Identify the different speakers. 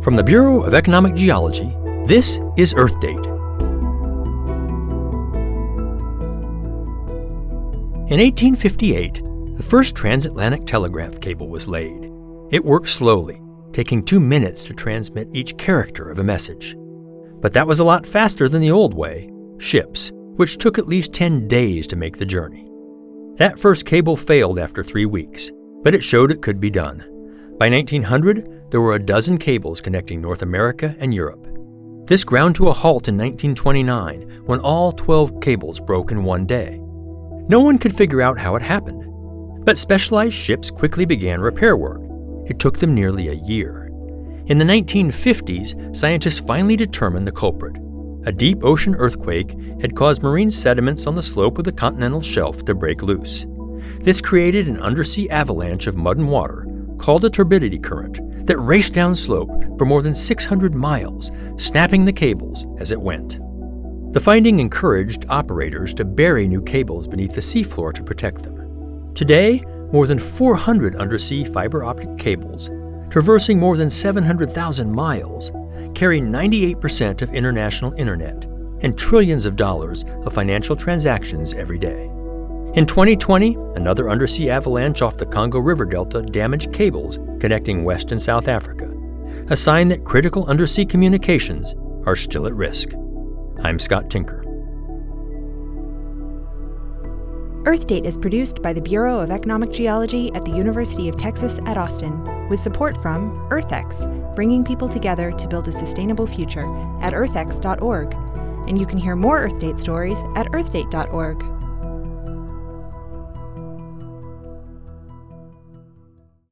Speaker 1: From the Bureau of Economic Geology, this is Earth Date. In 1858, the first transatlantic telegraph cable was laid. It worked slowly, taking 2 minutes to transmit each character of a message. But that was a lot faster than the old way, ships, which took at least 10 days to make the journey. That first cable failed after 3 weeks, but it showed it could be done. By 1900, there were a dozen cables connecting North America and Europe. This ground to a halt in 1929 when all 12 cables broke in one day. No one could figure out how it happened, but specialized ships quickly began repair work. It took them nearly a year. In the 1950s, scientists finally determined the culprit. A deep ocean earthquake had caused marine sediments on the slope of the continental shelf to break loose. This created an undersea avalanche of mud and water, called a turbidity current, that raced down slope for more than 600 miles, snapping the cables as it went. The finding encouraged operators to bury new cables beneath the seafloor to protect them. Today, more than 400 undersea fiber optic cables, traversing more than 700,000 miles, carry 98% of international internet and trillions of dollars of financial transactions every day. In 2020, another undersea avalanche off the Congo River Delta damaged cables connecting West and South Africa, a sign that critical undersea communications are still at risk. I'm Scott Tinker.
Speaker 2: Earth Date is produced by the Bureau of Economic Geology at the University of Texas at Austin, with support from EarthX, bringing people together to build a sustainable future at earthx.org. And you can hear more Earth Date stories at earthdate.org.